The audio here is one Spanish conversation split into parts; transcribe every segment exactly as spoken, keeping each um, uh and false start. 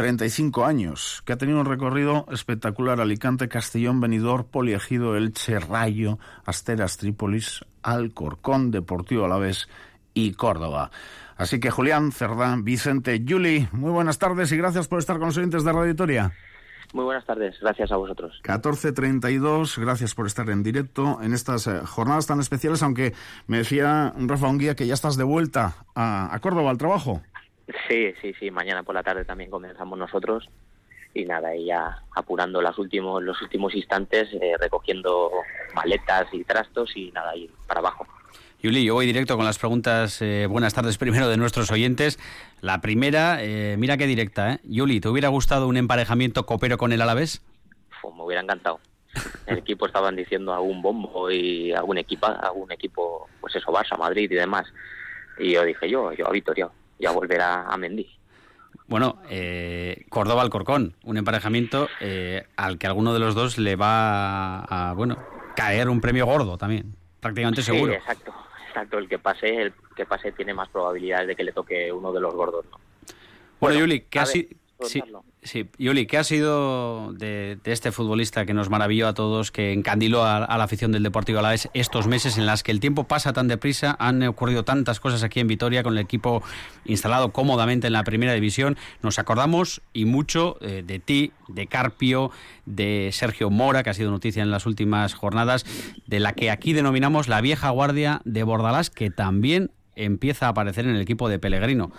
treinta y cinco años, que ha tenido un recorrido espectacular: Alicante, Castellón, Benidorm, Poliegido, Elche, Rayo, Asteras, Trípolis, Alcorcón, Deportivo Alavés y Córdoba. Así que Julián, Cerdá, Vicente, Juli, muy buenas tardes y gracias por estar con los oyentes de Radio Vitoria. Muy buenas tardes, gracias a vosotros. catorce treinta y dos, gracias por estar en directo en estas eh, jornadas tan especiales, aunque me decía Rafa Unguía que ya estás de vuelta a, a Córdoba al trabajo. Sí, sí, sí, mañana por la tarde también comenzamos nosotros y nada, y ya apurando los últimos, los últimos instantes, eh, recogiendo maletas y trastos y nada, y para abajo. Juli, yo voy directo con las preguntas. Eh, buenas tardes primero de nuestros oyentes. La primera, eh, mira qué directa, ¿eh? Juli, ¿te hubiera gustado un emparejamiento copero con el Alavés? Pues me hubiera encantado. El equipo estaban diciendo algún bombo y algún equipo, algún equipo, pues eso, Barça, Madrid y demás. Y yo dije, yo, yo a Vitoria, ya volverá a Mendy. Bueno, eh, Córdoba-Alcorcón, un emparejamiento eh, al que alguno de los dos le va a, a, bueno, caer un premio gordo también, prácticamente seguro. Sí, exacto. Exacto, el que pase, el que pase tiene más probabilidades de que le toque uno de los gordos, ¿no? Bueno, bueno Juli, ¿qué ha sido? Sí, sí, Juli, ¿qué ha sido de, de este futbolista que nos maravilló a todos, que encandiló a, a la afición del Deportivo Alavés estos meses en las que el tiempo pasa tan deprisa, han ocurrido tantas cosas aquí en Vitoria con el equipo instalado cómodamente en la primera división? Nos acordamos y mucho eh, de ti, de Carpio, de Sergio Mora, que ha sido noticia en las últimas jornadas, de la que aquí denominamos la vieja guardia de Bordalás, que también empieza a aparecer en el equipo de Pellegrino.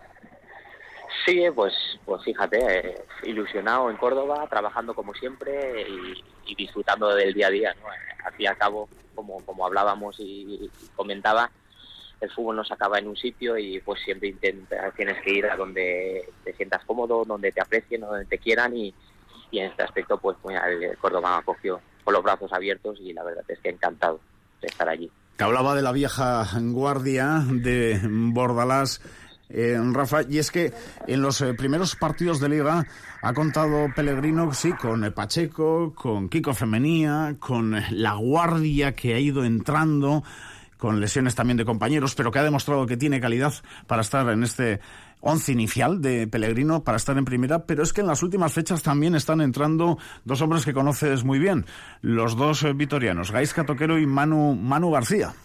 Sí, pues pues fíjate, eh, ilusionado en Córdoba, trabajando como siempre y, y disfrutando del día a día, ¿no? Al fin y al cabo, como, como hablábamos y, y comentaba, el fútbol no se acaba en un sitio y pues siempre intenta, tienes que ir a donde te sientas cómodo, donde te aprecien, donde te quieran y, y en este aspecto pues, pues el Córdoba me acogió con los brazos abiertos y la verdad es que encantado de estar allí. Te hablaba de la vieja guardia de Bordalás, Eh, Rafa, y es que en los eh, primeros partidos de Liga ha contado Pellegrino, sí, con eh, Pacheco, con Kiko Femenía, con eh, la guardia que ha ido entrando, con lesiones también de compañeros, pero que ha demostrado que tiene calidad para estar en este once inicial de Pellegrino, para estar en primera. Pero es que en las últimas fechas también están entrando dos hombres que conoces muy bien, los dos eh, vitorianos, Gaizka Toquero y Manu, Manu García.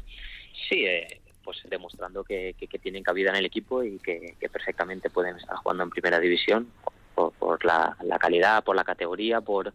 Sí, eh... pues demostrando que, que, que tienen cabida en el equipo y que, que perfectamente pueden estar jugando en primera división por, por la, la calidad, por la categoría, por,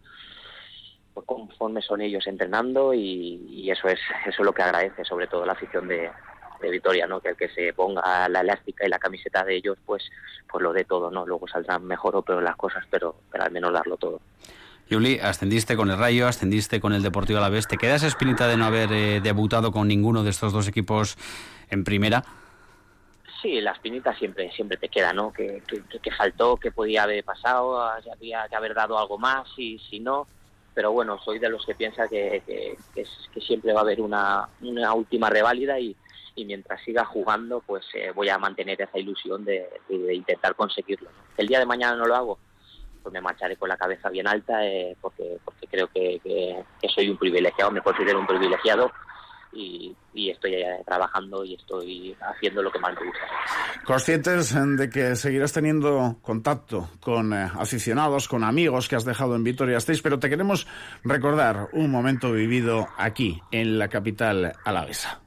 por conforme son ellos entrenando y, y eso es eso es lo que agradece sobre todo la afición de, de Vitoria, ¿no? Que el que se ponga la elástica y la camiseta de ellos pues pues lo dé todo, ¿no? Luego saldrán mejor o peor las cosas, pero, pero al menos darlo todo. Juli, ascendiste con el Rayo, ascendiste con el Deportivo Alavés. ¿Te queda esa espinita de no haber eh, debutado con ninguno de estos dos equipos en primera? Sí, la espinita siempre siempre te queda, ¿no? Que, que, que faltó, que podía haber pasado, había que haber dado algo más y si no. Pero bueno, soy de los que piensa que, que, que, es, que siempre va a haber una, una última reválida y, y mientras siga jugando, pues eh, voy a mantener esa ilusión de, de, de intentar conseguirlo, ¿no? El día de mañana no lo hago, pues me marcharé con la cabeza bien alta eh, porque porque creo que, que, que soy un privilegiado, me considero un privilegiado y, y estoy trabajando y estoy haciendo lo que más me gusta. Conscientes de que seguirás teniendo contacto con eh, aficionados, con amigos que has dejado en Vitoria-Gasteiz, pero te queremos recordar un momento vivido aquí, en la capital alavesa.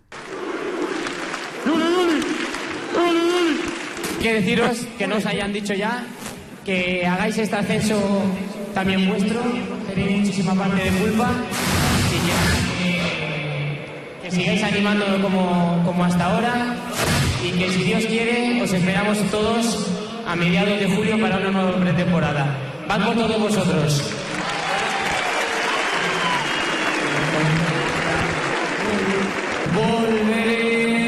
Quiero deciros que no os hayan dicho ya que hagáis este ascenso también vuestro, tenéis muchísima parte de culpa, así que, que sigáis animándolo como, como hasta ahora y que si Dios quiere os esperamos todos a mediados de julio para una nueva pretemporada. Van con todos vosotros. Volveremos,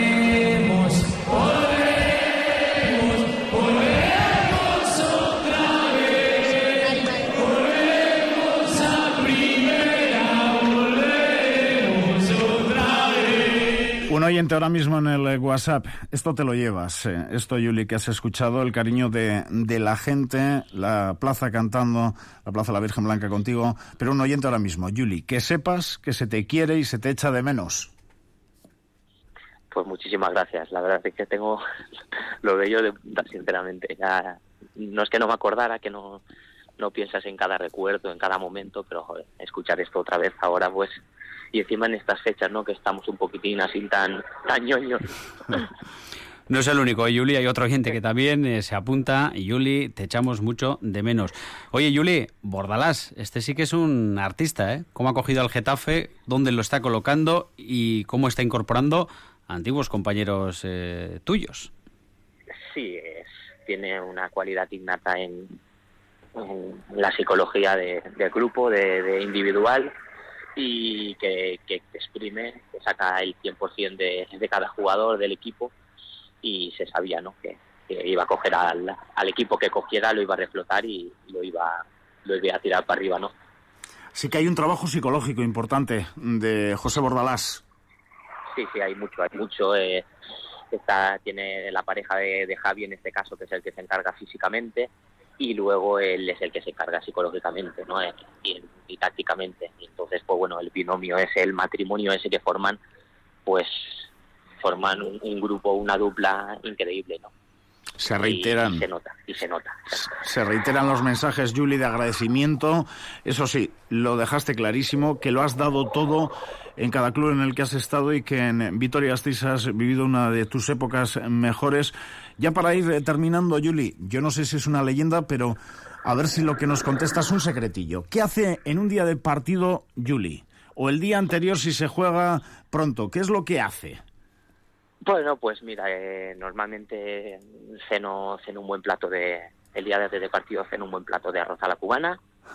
volveremos, volveremos otra vez, volveremos a primera, volveremos otra vez. Un oyente ahora mismo en el WhatsApp, esto te lo llevas, eh, esto, Juli, que has escuchado, el cariño de, de la gente, la plaza cantando, la Plaza de la Virgen Blanca contigo, pero un oyente ahora mismo, Juli, que sepas que se te quiere y se te echa de menos. Pues muchísimas gracias. La verdad es que tengo lo bello de sinceramente. Ya no es que no me acordara, que no, no piensas en cada recuerdo, en cada momento, pero joder, escuchar esto otra vez ahora, pues, y encima en estas fechas, ¿no?, que estamos un poquitín así tan, tan ñoños. No es el único, ¿eh, Juli? Hay otro gente que también eh, se apunta. Y Juli, te echamos mucho de menos. Oye, Juli, Bordalás, este sí que es un artista, ¿eh? ¿Cómo ha cogido al Getafe? ¿Dónde lo está colocando? ¿Y cómo está incorporando a antiguos compañeros eh, tuyos? Sí, es, tiene una cualidad innata en, en la psicología de, del grupo, de, de individual, y que, que exprime, que saca el cien por ciento de, de cada jugador del equipo. Y se sabía, ¿no?, que, que iba a coger al, al equipo que cogiera, lo iba a reflotar y lo iba, lo iba a tirar para arriba, ¿no? Sí que hay un trabajo psicológico importante de José Bordalás. Sí, sí, hay mucho, hay mucho. Eh, está, tiene la pareja de, de Javi, en este caso, que es el que se encarga físicamente, y luego él es el que se encarga psicológicamente, ¿no?, y, y, y tácticamente. Y entonces, pues bueno, el binomio ese, el matrimonio ese que forman, pues forman un, un grupo, una dupla increíble, ¿no? Se reiteran. Y, y se nota, y se nota. Se reiteran los mensajes, Juli, de agradecimiento. Eso sí, lo dejaste clarísimo, que lo has dado todo en cada club en el que has estado y que en Vitoria-Gasteiz has vivido una de tus épocas mejores. Ya para ir terminando, Juli, yo no sé si es una leyenda, pero a ver si lo que nos contesta es un secretillo. ¿Qué hace en un día de partido Juli? O el día anterior si se juega pronto, ¿qué es lo que hace? Bueno, pues mira, eh, normalmente ceno, ceno un buen plato de... El día de, de partido ceno un buen plato de arroz a la cubana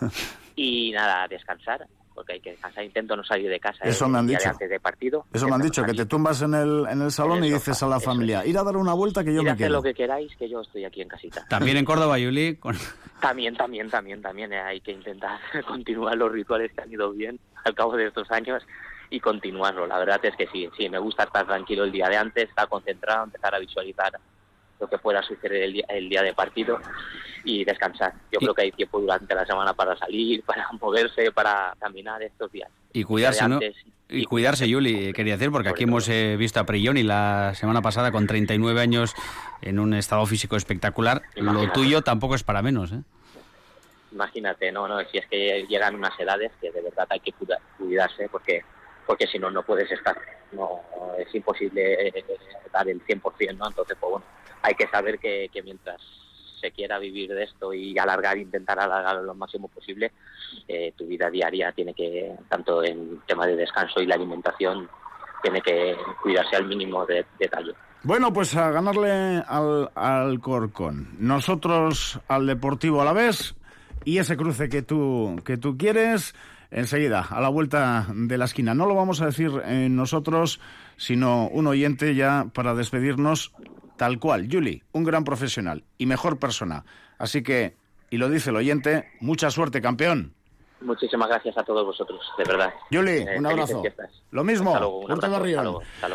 y nada, descansar, porque hay que descansar. Intento no salir de casa. Eso eh, me han el día dicho. de antes de partido. Eso me han dicho, que te tumbas en el, en el salón en el y dices sofá, a la familia, es. Ir a dar una vuelta que yo Ir me a hacer quedo. lo que queráis, que yo estoy aquí en casita. También en Córdoba, Juli. Con... También, también, también, también. Eh, hay que intentar continuar los rituales que han ido bien al cabo de estos años y continuarlo. La verdad es que sí, sí, me gusta estar tranquilo el día de antes, estar concentrado, empezar a visualizar lo que pueda suceder el día, el día de partido y descansar. Yo y, creo que hay tiempo durante la semana para salir, para moverse, para caminar estos días. Y cuidarse, ¿no? Y, y cuidarse, Juli, quería decir, porque aquí hemos eh, visto a Prilloni la semana pasada con treinta y nueve años en un estado físico espectacular. Imagínate. Lo tuyo tampoco es para menos, ¿eh? Imagínate, no, no, si es que llegan unas edades que de verdad hay que cuidarse, porque porque si no, no puedes estar, no, es imposible eh, dar el cien por ciento, ¿no? Entonces, pues bueno, hay que saber que, que mientras se quiera vivir de esto y alargar, intentar alargar lo máximo posible, eh, tu vida diaria tiene que, tanto en tema de descanso y la alimentación, tiene que cuidarse al mínimo de detalle. Bueno, pues a ganarle al, al Corcón. Nosotros al Deportivo Alavés y ese cruce que tú, que tú quieres... Enseguida, a la vuelta de la esquina. No lo vamos a decir eh, nosotros, sino un oyente ya para despedirnos tal cual. Juli, un gran profesional y mejor persona. Así que, y lo dice el oyente, mucha suerte, campeón. Muchísimas gracias a todos vosotros, de verdad. Juli, eh, un abrazo. Lo mismo, Hasta luego, un abrazo, hasta luego, hasta luego.